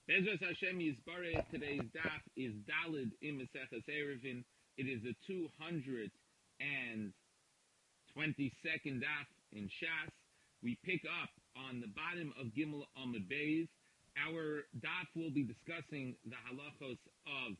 Bezras Hashem Yisbareh, today's daf is Dalid in Maseches Eruvin. It is the 222nd daf in Shas. We pick up on the bottom of Gimel Amud Beis. Our daf will be discussing the halachos of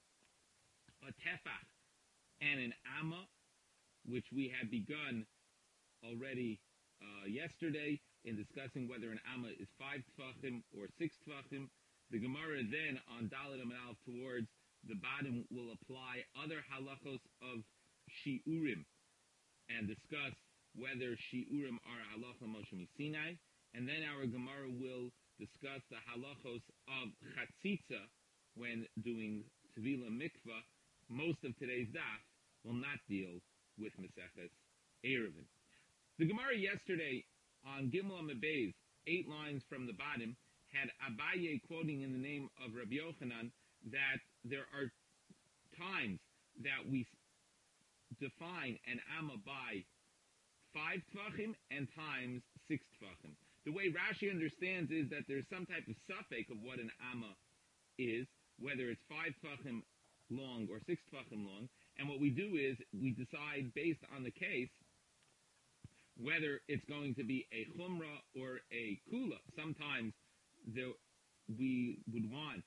a tefach and an amma, which we had begun already yesterday in discussing whether an amma is 5 tefachim or 6 tefachim. The Gemara then on Daled Amud Aleph towards the bottom will apply other halachos of shiurim and discuss whether shiurim are halacha Moshe Sinai, and then our Gemara will discuss the halachos of chatzitza when doing tevila mikvah. Most of today's daf will not deal with Maseches Eruvin. The Gemara yesterday on Gimel Amud Beis, 8 lines from the bottom, had Abaye quoting in the name of Rabbi Yochanan that there are times that we define an amma by 5 tefachim and times 6 tefachim. The way Rashi understands is that there's some type of suffix of what an amma is, whether it's 5 tefachim long or 6 tefachim long, and what we do is we decide based on the case whether it's going to be a chumrah or a kula. Sometimes we would want,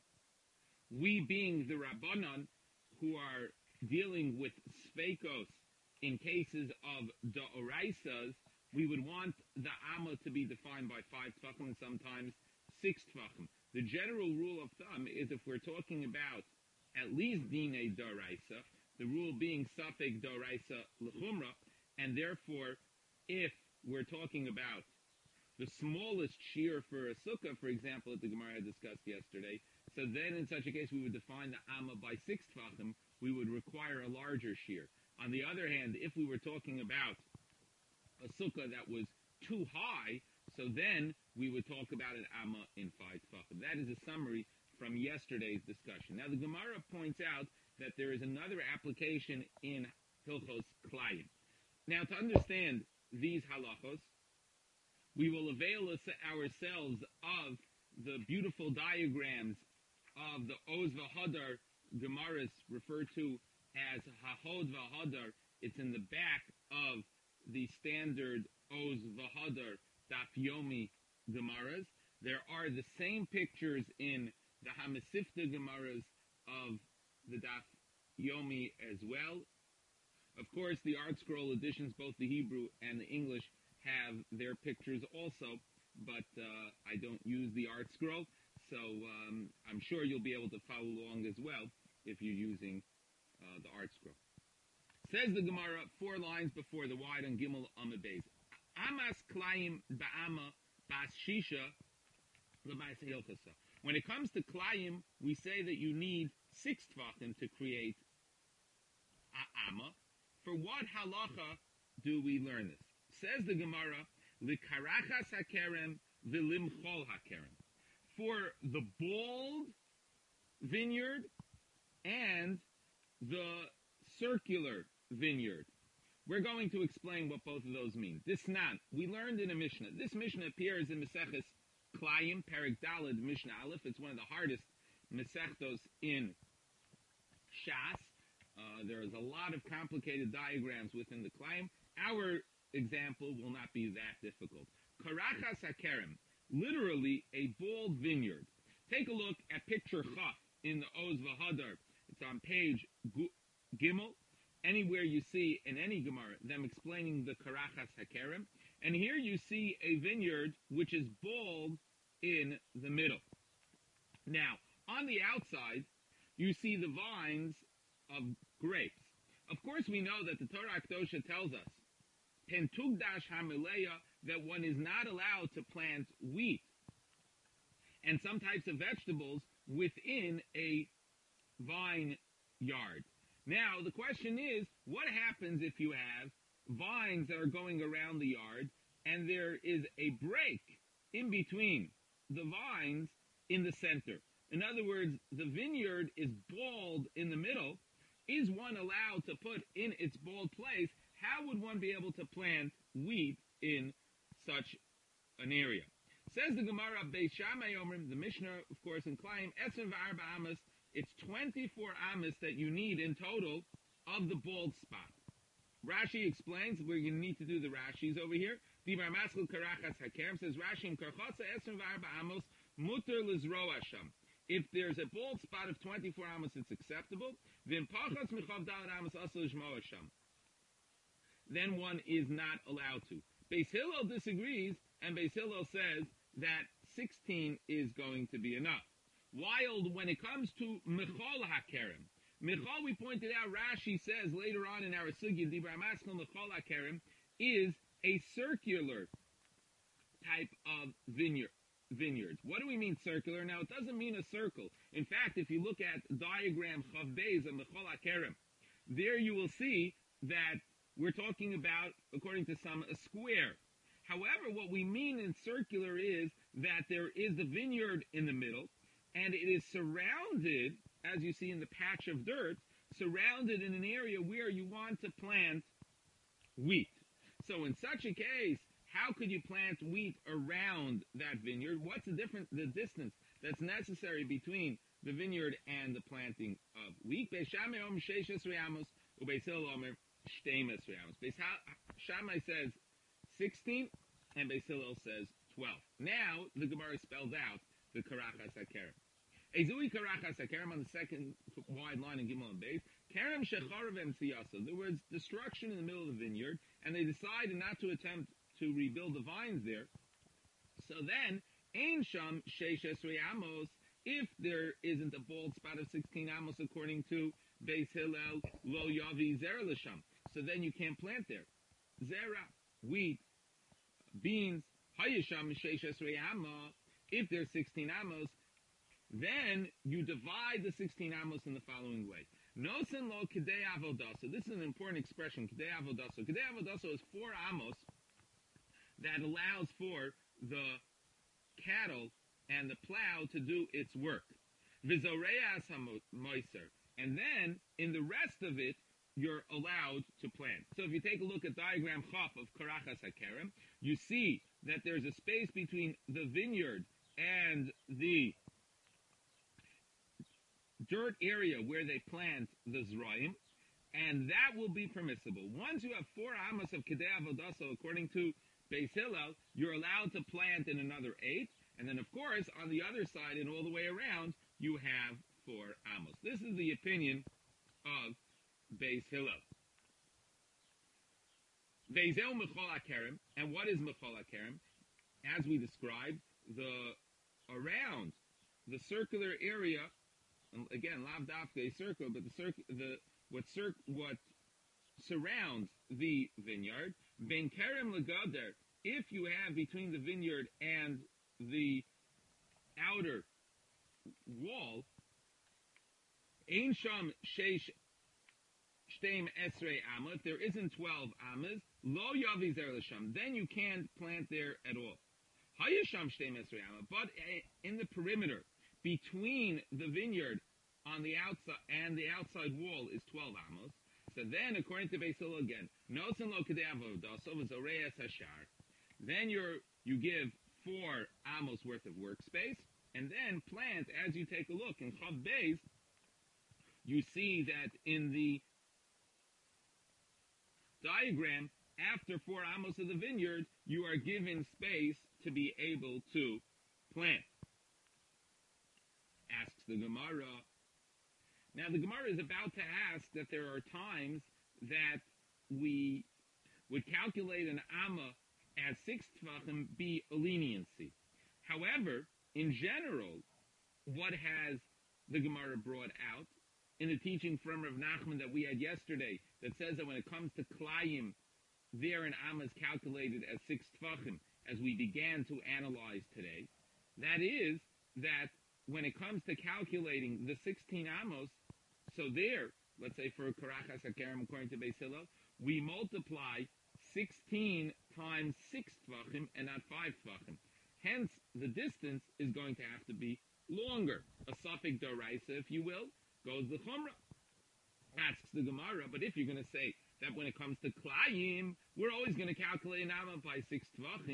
we being the Rabbanan who are dealing with sfeikos in cases of da'oraisas, we would want the amma to be defined by 5 tefachim and sometimes 6 tefachim. The general rule of thumb is if we're talking about at least dinei da'oraisa, the rule being suffix da'oraisa l'chumra, and therefore if we're talking about the smallest shear for a sukkah, for example, that the Gemara had discussed yesterday, so then in such a case we would define the amma by 6 tefachim, we would require a larger shear. On the other hand, if we were talking about a sukkah that was too high, so then we would talk about an amma in 5 tefachim. That is a summary from yesterday's discussion. Now the Gemara points out that there is another application in Hilchos Klayim. Now to understand these halachos, we will avail ourselves of the beautiful diagrams of the Oz V'Hadar Gemaras referred to as Hahod V'Hadar. It's in the back of the standard Oz V'Hadar Daf Yomi Gemaras. There are the same pictures in the Hamasifta Gemaras of the Daf Yomi as well. Of course, the Art Scroll editions, both the Hebrew and the English, have their pictures also, but I don't use the Art Scroll, so I'm sure you'll be able to follow along as well if you're using the Art Scroll. Says the Gemara 4 lines before the wide on Gimel Amud Beis. Amas Klayim ba'ama bas shisha l'ma'aseh hilchasa. When it comes to Klayim, we say that you need 6 tefachim to create amma. For what halacha do we learn this? Says the Gemara, L'karachas hakerem v'limchol hakerem. For the bald vineyard and the circular vineyard. We're going to explain what both of those mean. Disnan, we learned in a Mishnah. This Mishnah appears in Maseches Klayim, Perek Daled, Mishnah Aleph. It's one of the hardest Masechtos in Shas. There is a lot of complicated diagrams within the Klayim. Our example will not be that difficult. Karachas hakerem, literally a bald vineyard. Take a look at picture Chaf in the Oz V'Hadar. It's on page Gimel. Anywhere you see in any Gemara them explaining the Karachas hakerem, and here you see a vineyard which is bald in the middle. Now, on the outside, you see the vines of grapes. Of course, we know that the Torah Kedosha tells us Pentugdash Hamileya, that one is not allowed to plant wheat and some types of vegetables within a vine yard. Now, the question is, what happens if you have vines that are going around the yard and there is a break in between the vines in the center? In other words, the vineyard is bald in the middle. Is one allowed to put in its bald place? How would one be able to plant wheat in such an area? Says the Gemara, Beis Shammai Omrim, the Mishnah, of course, in Klayim, Esrim V'arba Amas, it's 24 Amas that you need in total of the bald spot. Rashi explains, we're going to need to do the Rashis over here. Dibar Maskul Karachas Hakerem says, Rashi, Karchotza Esrim V'arba Amos, Mutter Lizro Hashem. If there's a bald spot of 24 Amos, it's acceptable. Then Pachas Mechav Dalet Amos also Lishmo Hashem. Then one is not allowed to. Beis Hillel disagrees, and Beis Hillel says that 16 is going to be enough. While when it comes to Mechol HaKerem, Mechol, we pointed out, Rashi says later on in our Sugya, Dibra Maskal Mechol HaKerem, is a circular type of vineyards. What do we mean circular? Now, it doesn't mean a circle. In fact, if you look at diagram Chav Beis of Mechol HaKerem, there you will see that we're talking about, according to some, a square. However, what we mean in circular is that there is the vineyard in the middle, and it is surrounded, as you see in the patch of dirt, surrounded in an area where you want to plant wheat. So in such a case, how could you plant wheat around that vineyard? What's the distance that's necessary between the vineyard and the planting of wheat? Beis Shammai Omer Sheish Esrei Amos, uBeis Hillel Omer Shteim Esrei Amos. Beis Shammai says 16, and Beis Hillel says 12. Now, the Gemara spells out the Karachas HaKerem. Ezui Karachas HaKerem on the second wide line in Gimel and Beis. Kerem Shecharav Emtsiyasa. There was destruction in the middle of the vineyard, and they decided not to attempt to rebuild the vines there. So then, Ein Sham Sheish Esrei Amos, if there isn't a bald spot of 16 Amos according to Beis Hillel, Lo Yavi Zera L'Sham. So then you can't plant there. Zera, wheat, beans, Hayasham Sheish Esrei Amos, if there's 16 Amos, then you divide the 16 Amos in the following way. Nosen lo Kedei Avodaso. This is an important expression, Kedei Avodaso. Kedei Avodaso is 4 Amos that allows for the cattle and the plow to do its work. Vizoreas HaMoiser. And then, in the rest of it, you're allowed to plant. So if you take a look at diagram Chaf of Karachas HaKerem, you see that there's a space between the vineyard and the dirt area where they plant the Zraim, and that will be permissible. Once you have 4 Amos of Kedei Avodaso, according to Beis Hillel, you're allowed to plant in another 8, and then of course, on the other side and all the way around, you have 4 Amos. This is the opinion of Beis Hillel. Ve'zeu Mechol HaKerem, and what is Mechol HaKerem? As we described, around the circular area, again, lav dafka a circle, but what surrounds the vineyard, ben kerem legader, if you have between the vineyard and the outer wall, ein sham sheish shteim esrei amma, if there isn't 12 ammas, lo yavi zer l'sham, then you can't plant there at all. Hayasham shteim esrei amma, but in the perimeter, between the vineyard on the outside and the outside wall is 12 amos. So then, according to Beis Hillel again, nosen lo kedei avodaso v'zoreas hashar. Then you give 4 amos worth of workspace, and then plant. As you take a look in Chav Beis, you see that in the diagram, after 4 amos of the vineyard, you are given space to be able to plant. Asks the Gemara. Now the Gemara is about to ask that there are times that we would calculate an amma as 6 tvachim be a leniency. However, in general, what has the Gemara brought out in the teaching from Rav Nachman that we had yesterday that says that when it comes to klayim, there an amma is calculated as 6 tvachim, as we began to analyze today. That is that when it comes to calculating the 16 amos, so there, let's say for Karachas HaKerem according to Beis Hillel, we multiply 16 times 6 tvachim and not 5 tvachim. Hence, the distance is going to have to be longer. A suffix d'oraisa, if you will, goes the chumrah. Asks the Gemara, but if you're going to say that when it comes to klayim, we're always going to calculate an amma by 6 tvachim,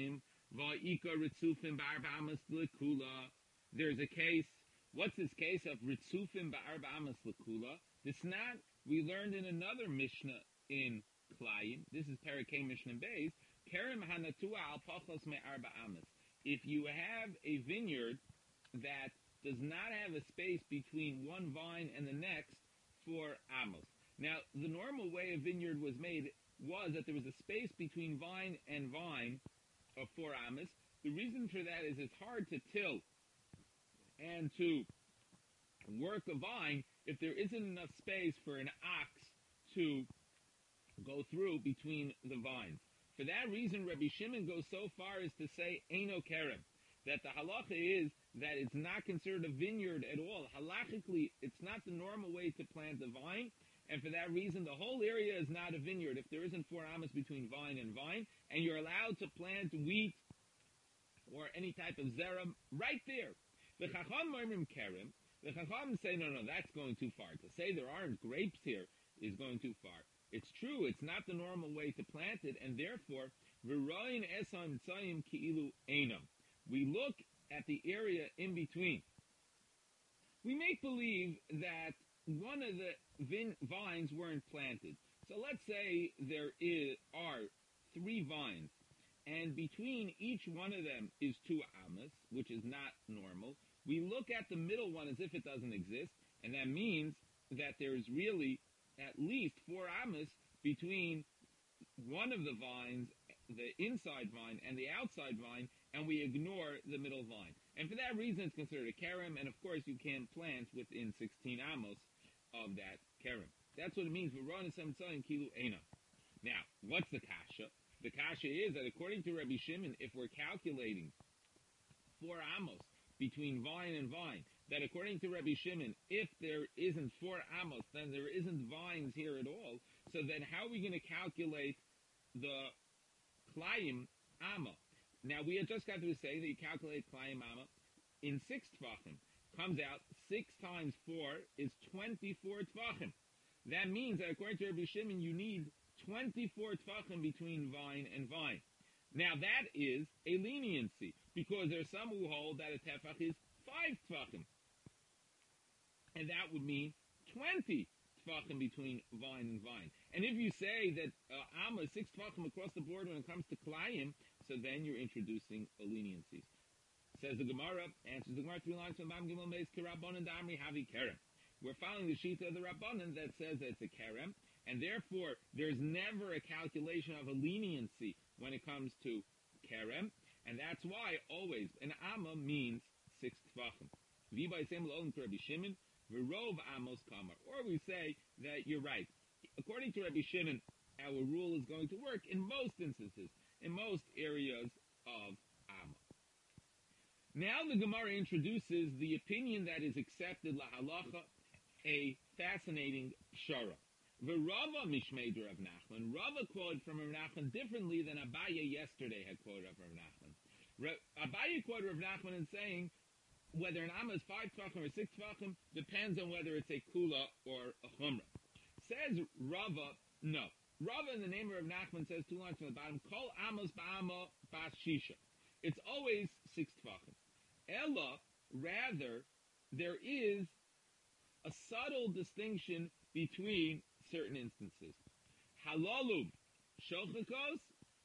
Va'ika ritzufim ba'arba amas l'kula. There's a case. What's this case of ritzufim ba'arba amas l'kula? This not we learned in another Mishnah in Klayim. This is Parakeh Mishnah Beis. Kerem hanatua al pachos me'arba amas. If you have a vineyard that does not have a space between one vine and the next for amos. Now, the normal way a vineyard was made was that there was a space between vine and vine of 4 amos. The reason for that is it's hard to till and to work a vine if there isn't enough space for an ox to go through between the vines. For that reason, Rabbi Shimon goes so far as to say, Eino Kerem, that the halacha is that it's not considered a vineyard at all. Halachically, it's not the normal way to plant a vine, and for that reason, the whole area is not a vineyard. If there isn't 4 amos between vine and vine, and you're allowed to plant wheat or any type of zera right there. The Chacham Moimrim Kerem, the Chacham say, no, that's going too far. To say there aren't grapes here is going too far. It's true, it's not the normal way to plant it, and therefore, V'roin esam tzayim ki'ilu einam. We look at the area in between. We make believe that one of the vines weren't planted. So let's say there are 3 vines, and between each one of them is 2 amos, which is not normal. We look at the middle one as if it doesn't exist, and that means that there is really at least 4 amos between one of the vines, the inside vine, and the outside vine, and we ignore the middle vine. And for that reason, it's considered a kerem, and of course you can't plant within 16 amos of that kerem. That's what it means. Now, what's the kasha? The kasha is that according to Rabbi Shimon, if we're calculating 4 amos between vine and vine, that according to Rabbi Shimon, if there isn't 4 amos, then there isn't vines here at all. So then how are we going to calculate the Klayim Amma? Now, we had just got to say that you calculate Klayim Amma in 6 Tvachim. Comes out 6 times 4 is 24 Tvachim. That means that according to Rabbi Shimon, you need 24 Tvachim between vine and vine. Now, that is a leniency, because there are some who hold that a tefach is 5 Tvachim. And that would mean 20 tefachim between vine and vine. And if you say that Amma is 6 tefachim across the board when it comes to Klayim, so then you're introducing a leniency. Says the Gemara, answers the Gemara 3 lines from Bam Gimel Meis Kirabon and Damri Havi Kerem. We're following the sheet of the Rabbanan that says that it's a Kerem, and therefore there's never a calculation of a leniency when it comes to Kerem, and that's why always an Amma means 6 tefachim. V'bay Sem L'Olam Rabbi Shimon, V'rov amos kamar. Or we say that you're right. According to Rabbi Shimon, our rule is going to work in most instances, in most areas of Amma. Now the Gemara introduces the opinion that is accepted la halacha, a fascinating shara. V'rava mishmei Rav Nachman. Rava quoted from Rav Nachman differently than Abaye yesterday had quoted from Rav Nachman. Abaye quoted Rav Nachman in saying, whether an amma is 5 tvachim or 6 tvachim depends on whether it's a kula or a chumrah. Says Rava, no. Rava in the name of Rav Nachman says 2 lines from the bottom, Kol amos ba'ama bas shisha. It's always 6 tvachim. Ella, rather, there is a subtle distinction between certain instances. Halalu sochakos,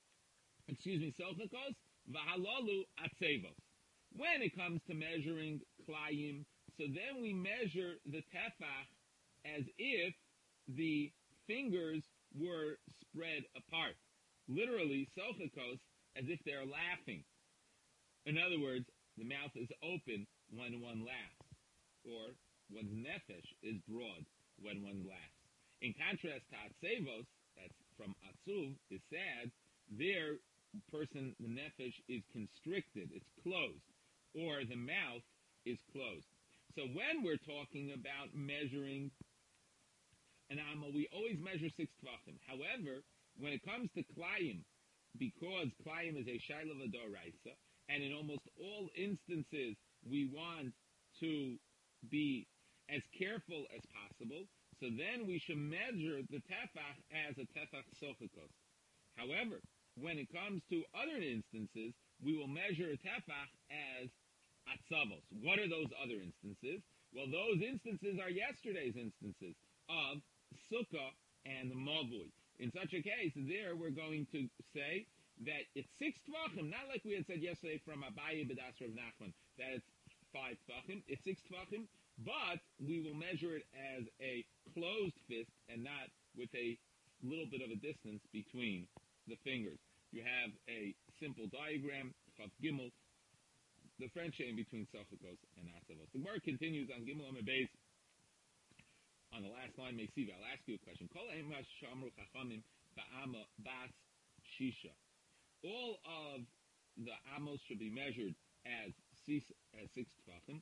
v'halalu atzevos. When it comes to measuring klayim, so then we measure the tefach as if the fingers were spread apart. Literally, sochakos, as if they're laughing. In other words, the mouth is open when one laughs, or one's nefesh is broad when one laughs. In contrast to atzevos, that's from atzuv, is sad, there, the nefesh is constricted, it's closed, or the mouth is closed. So when we're talking about measuring an amma, we always measure 6 tvachim. However, when it comes to klayim, because klayim is a shayla v'doraisa, and in almost all instances we want to be as careful as possible, so then we should measure the tefach as a tefach sochakos. However, when it comes to other instances, we will measure a tefach as atzavos. What are those other instances? Well, those instances are yesterday's instances of sukkah and mavui. In such a case, there we're going to say that it's 6 tvachim, not like we had said yesterday from Abaye B'das Rav Nachman, that it's 5 tvachim, it's 6 tvachim, but we will measure it as a closed fist and not with a little bit of a distance between the fingers. You have a simple diagram, Chav Gimel, differentiating between Sochakos and Atzavos. The Gemara continues on Gimel Amar Beis. On the last line, Mesiva, I'll ask you a question. Kol Emash Shamru Chachamim Ba'ama Bas Shisha. All of the amos should be measured as 6 tvachim,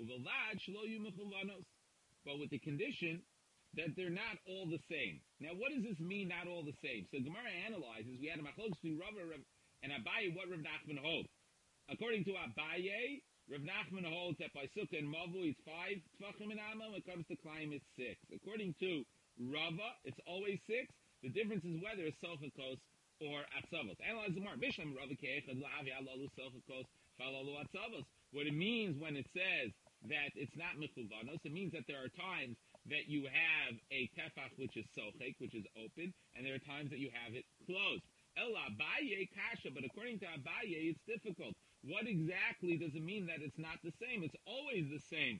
but with the condition that they're not all the same. Now, what does this mean, not all the same? So Gemara analyzes, we had a machlokes between Rava and Abaye, what Rav Nachman holds. According to Abaye, Rav Nachman holds that by Sukkah and Mavu, it's 5 tvachim in Amma. When it comes to Klaim, it's 6. According to Rava, it's always 6. The difference is whether it's Sochakos or Atzavos. Analyze the Gemara. Bishlam Rava Ke'echad La'avi Alalu Sochakos Falalu Atzavos. What it means when it says that it's not Mechuvanos, it means that there are times that you have a tefach which is sochek, which is open, and there are times that you have it closed. Ela Abaye kasha, but according to Abaye, it's difficult. What exactly does it mean that it's not the same? It's always the same.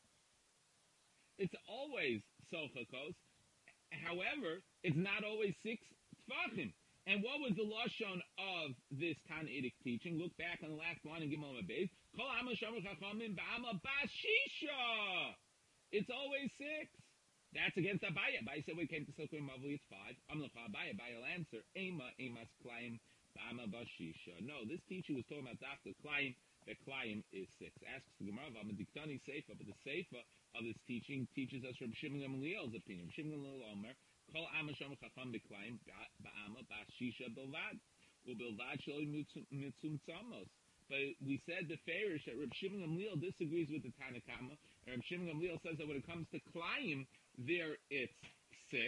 It's always sochakos. However, it's not always 6 tfachim. And what was the lashon of this Tanaitic teaching? Look back on the last line in Gimel Beis. Kol Amma Shamru Chachamim Ba'ama Bashisha. It's always 6. That's against Abaye. Abaye said we came to Sukkah and Mavli, it's 5. Amlacha Abaye. Abaye will answer, Emas Klayim Ba'ama Bashisha. No, this teaching was talking about Dafka Klayim, that Klayim is 6. Asks the Gemara, Diktani Seifa, but the Seifa of this teaching teaches us from Shimon Gamliel's opinion. Shimon Gamliel Omer, Kol Amma Shamru Chacham B'Klayim Ba'ama Bashisha Bilvad. Ubilvad Shelo Mitzum Tzamos. But we said the Farish that Reb Shimon Gamliel disagrees with the Tanakama. And Reb Shimon Gamliel says that when it comes to Klayim, there it's 6,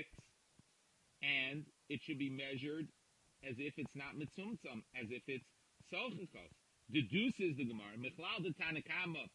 and it should be measured as if it's not Mitzumtzam, as if it's Sochakos. Deduces the Gemara. Michlal the Tanakama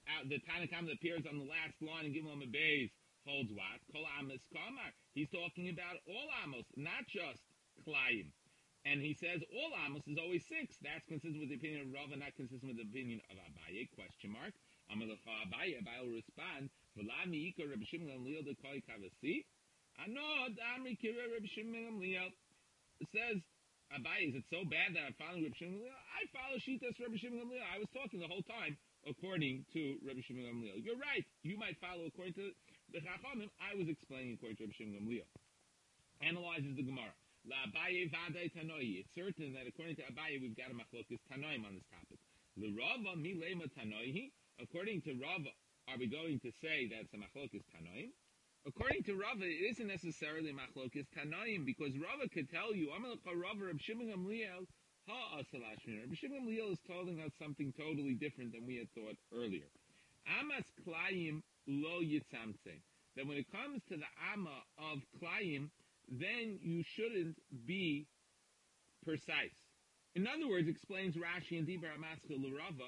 that appears on the last line in Gimel Beis holds what? Kol Amos Kamar. He's talking about all Amos, not just Klayim. And he says all Amos is always 6. That's consistent with the opinion of Rava, not consistent with the opinion of Abaye, question mark. Amalacha Abaye will respond, V'lami Yikar Reb Shimon Gamliel de Koi Kavasi. Ano Damri Kira Reb Shimon Gamliel. It says, Abaye, is it so bad that I'm following Reb Shimon Gamliel? I follow Shitas Reb Shimon Gamliel. I was talking the whole time according to Reb Shimon Gamliel. You're right. You might follow according to the Chachamim. I was explaining according to Reb Shimon Gamliel. Analyzes the Gemara. La Abaye Vadei Tanoi. It's certain that according to Abaye, we've got a machlokes Tanoim on this topic. Le Rava Milema Tanoihi. According to Rava, are we going to say that it's a machlokes Tanoim? According to Rava, it isn't necessarily machlokes Tanoim, because Rava could tell you, Amalcha Rava Reb Shimon Gamliel Ha'asalashmin. Reb Shimon Gamliel is telling us something totally different than we had thought earlier. Amas Klayim Lo Yitzamtze. That when it comes to the Amma of Klayim, then you shouldn't be precise. In other words, explains Rashi and Dibra Amaschil Rava,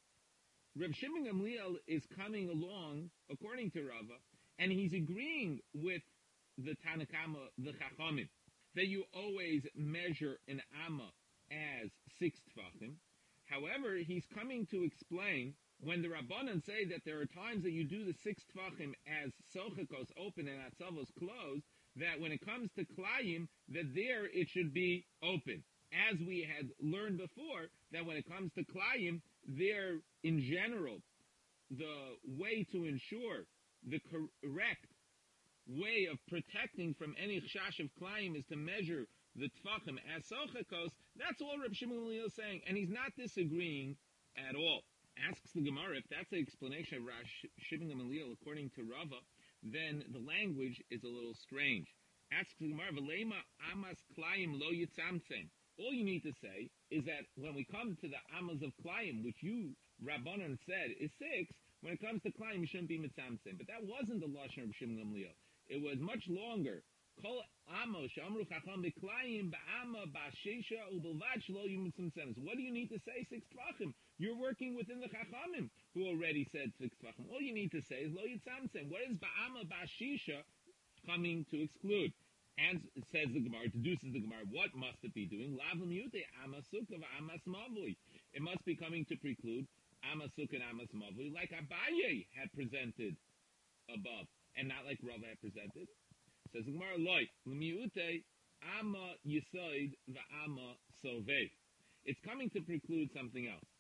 Reb Shimon Gamliel is coming along, according to Rava, and he's agreeing with the Tanakama, the Chachamim, that you always measure an Amma as 6 Tfachim. However, he's coming to explain, when the Rabbanan say that there are times that you do the 6 Tfachim as Sochakos open and Atzavos closed, that when it comes to Klayim, that there it should be open. As we had learned before, that when it comes to Klayim, there, in general, the way to ensure the correct way of protecting from any chash of Klayim is to measure the Tfachim as Sochakos. That's all Reb Shimon Gamliel is saying, and he's not disagreeing at all. Asks the Gemara, if that's the explanation of Rav Shimon Gamliel according to Rava, then the language is a little strange. Asks the Gemara, V'leima amas Klayim lo yitzamtzem. All you need to say is that when we come to the amas of Klayim, which you, Rabbanan, said is 6, when it comes to Klayim, you shouldn't be mitzamtzem. But that wasn't the lashon of Shimon Gamliel. It was much longer Kol amo shamru chacham b'klayim ba'ama ba'sheisha u'belvad shelo yimutzim senes. What do you need to say 6 tvachim? You're working within the chachamim who already said 6 tvachim. All you need to say is lo yitzamtzem. What is ba'ama ba'sheisha coming to exclude? And it says the Gemara, deduces the Gemara, what must it be doing? Lavim yute amasuk of amas mavui. It must be coming to preclude amasuk and amas mavui, like Abaye had presented above, and not like Rava had presented. Says the Gemara, loy l'miute ama yisoid va'ama sovei. It's coming to preclude something else.